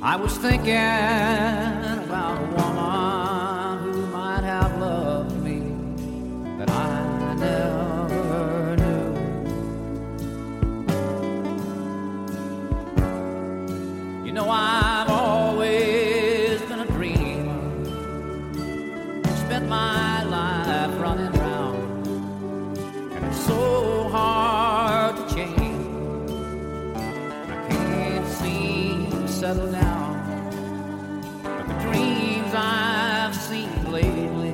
I was thinking about a woman who might have loved me that I never knew. You know, I've always been a dreamer, spent my life running round, and it's so hard to change. I can't seem to settle down. But the dreams I've seen lately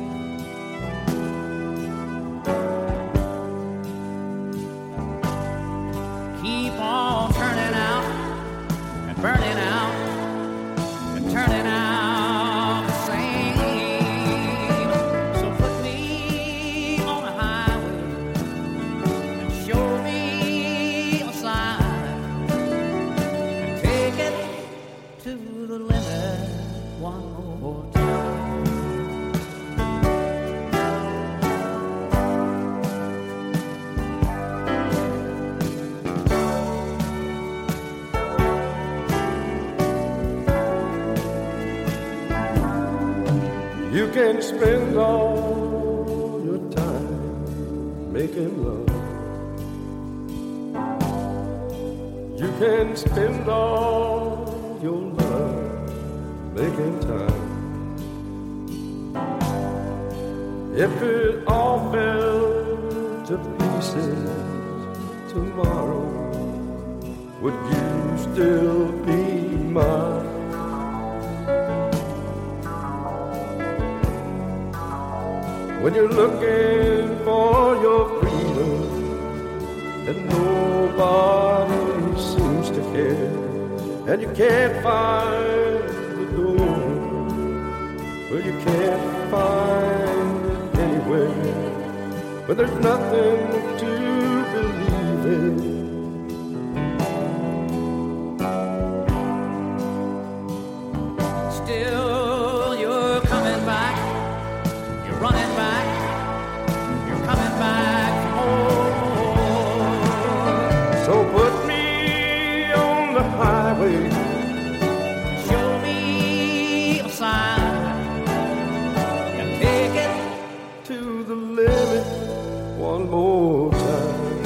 keep on turning out and burning out and turning out the same. So put me on a highway and show me a sign and take it to the limit one more time. You can spend all your time making love. You can spend all your love making time. If it all fell to pieces tomorrow, would you still be mine? When you're looking for your freedom and nobody seems to care, and you can't find the door, well, you can't find it anywhere, but there's nothing to believe in. Still, you're coming back, you're running back, you're coming back for more. So put me on the highway, Show me a sign and take it to the limit one more time.